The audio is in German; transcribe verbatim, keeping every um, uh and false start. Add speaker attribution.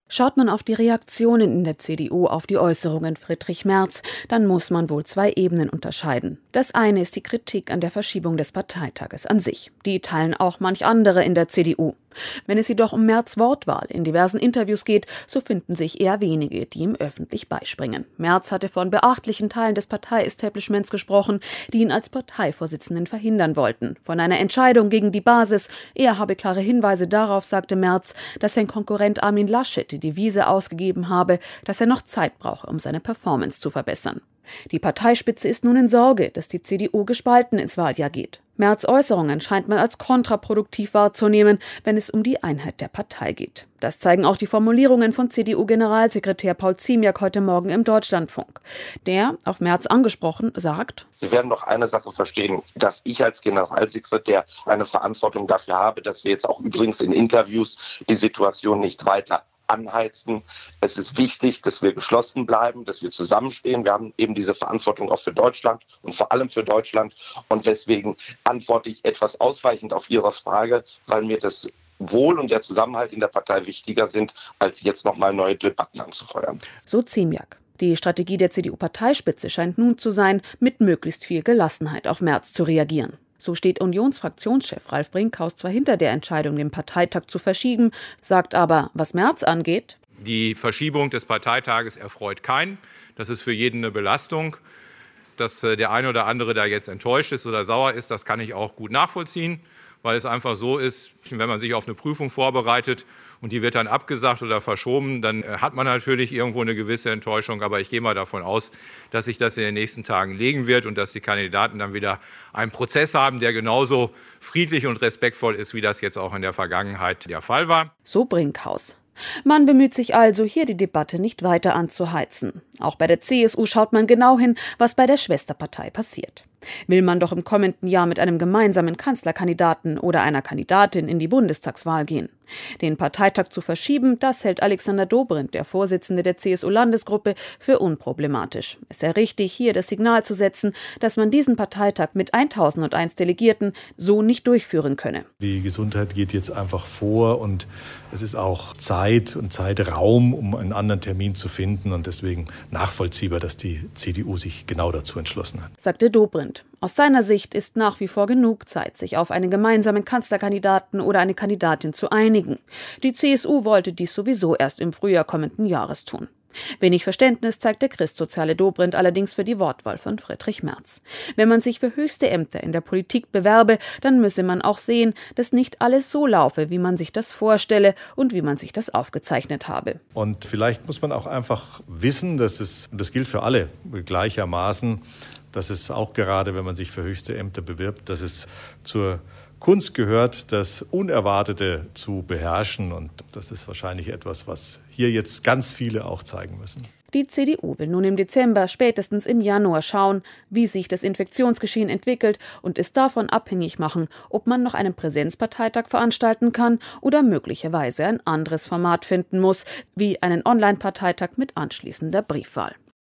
Speaker 1: Schaut man auf die Reaktionen in der C D U auf die Äußerungen Friedrich Merz, dann muss man wohl zwei Ebenen unterscheiden. Das eine ist die Kritik an der Verschiebung des Parteitages an sich. Die teilen auch manch andere in der C D U. Wenn es jedoch um Merz' Wortwahl in diversen Interviews geht, so finden sich eher wenige, die ihm öffentlich beispringen. Merz hatte von beachtlichen Teilen des Partei-Establishments gesprochen, die ihn als Parteivorsitzenden verhindern wollten. Von einer Entscheidung gegen die Basis. Er habe klare Hinweise darauf, sagte Merz, dass sein Konkurrent Armin Laschet die Devise ausgegeben habe, dass er noch Zeit brauche, um seine Performance zu verbessern. Die Parteispitze ist nun in Sorge, dass die C D U gespalten ins Wahljahr geht. Merz' Äußerungen scheint man als kontraproduktiv wahrzunehmen, wenn es um die Einheit der Partei geht. Das zeigen auch die Formulierungen von C D U-Generalsekretär Paul Ziemiak heute Morgen im Deutschlandfunk. Der, auf Merz angesprochen, sagt:
Speaker 2: Sie werden doch eine Sache verstehen, dass ich als Generalsekretär eine Verantwortung dafür habe, dass wir jetzt auch übrigens in Interviews die Situation nicht weiter anheizen. Es ist wichtig, dass wir geschlossen bleiben, dass wir zusammenstehen. Wir haben eben diese Verantwortung auch für Deutschland und vor allem für Deutschland. Und deswegen antworte ich etwas ausweichend auf Ihre Frage, weil mir das Wohl und der Zusammenhalt in der Partei wichtiger sind, als jetzt nochmal neue Debatten anzufeuern.
Speaker 1: So Ziemiak. Die Strategie der C D U-Parteispitze scheint nun zu sein, mit möglichst viel Gelassenheit auf Merz zu reagieren. So steht Unionsfraktionschef Ralf Brinkhaus zwar hinter der Entscheidung, den Parteitag zu verschieben, sagt aber, was Merz angeht:
Speaker 3: Die Verschiebung des Parteitages erfreut keinen. Das ist für jeden eine Belastung. Dass der eine oder andere da jetzt enttäuscht ist oder sauer ist, das kann ich auch gut nachvollziehen, weil es einfach so ist, wenn man sich auf eine Prüfung vorbereitet und die wird dann abgesagt oder verschoben, dann hat man natürlich irgendwo eine gewisse Enttäuschung. Aber ich gehe mal davon aus, dass sich das in den nächsten Tagen legen wird und dass die Kandidaten dann wieder einen Prozess haben, der genauso friedlich und respektvoll ist, wie das jetzt auch in der Vergangenheit der Fall war.
Speaker 1: So Brinkhaus. Man bemüht sich also, hier die Debatte nicht weiter anzuheizen. Auch bei der C S U schaut man genau hin, was bei der Schwesterpartei passiert. Will man doch im kommenden Jahr mit einem gemeinsamen Kanzlerkandidaten oder einer Kandidatin in die Bundestagswahl gehen. Den Parteitag zu verschieben, das hält Alexander Dobrindt, der Vorsitzende der C S U-Landesgruppe, für unproblematisch. Es sei richtig, hier das Signal zu setzen, dass man diesen Parteitag mit eintausendeins Delegierten so nicht durchführen könne.
Speaker 4: Die Gesundheit geht jetzt einfach vor und es ist auch Zeit und Zeitraum, um einen anderen Termin zu finden, und deswegen nachvollziehbar, dass die C D U sich genau dazu entschlossen hat,
Speaker 1: sagte Dobrindt. Aus seiner Sicht ist nach wie vor genug Zeit, sich auf einen gemeinsamen Kanzlerkandidaten oder eine Kandidatin zu einigen. Die C S U wollte dies sowieso erst im Frühjahr kommenden Jahres tun. Wenig Verständnis zeigt der christsoziale Dobrindt allerdings für die Wortwahl von Friedrich Merz. Wenn man sich für höchste Ämter in der Politik bewerbe, dann müsse man auch sehen, dass nicht alles so laufe, wie man sich das vorstelle und wie man sich das aufgezeichnet habe.
Speaker 4: Und vielleicht muss man auch einfach wissen, dass es, und das gilt für alle gleichermaßen, dass es auch gerade, wenn man sich für höchste Ämter bewirbt, dass es zur Kunst gehört, das Unerwartete zu beherrschen. Und das ist wahrscheinlich etwas, was hier jetzt ganz viele auch zeigen müssen.
Speaker 1: Die C D U will nun im Dezember, spätestens im Januar schauen, wie sich das Infektionsgeschehen entwickelt und es davon abhängig machen, ob man noch einen Präsenzparteitag veranstalten kann oder möglicherweise ein anderes Format finden muss, wie einen Online-Parteitag mit anschließender Briefwahl.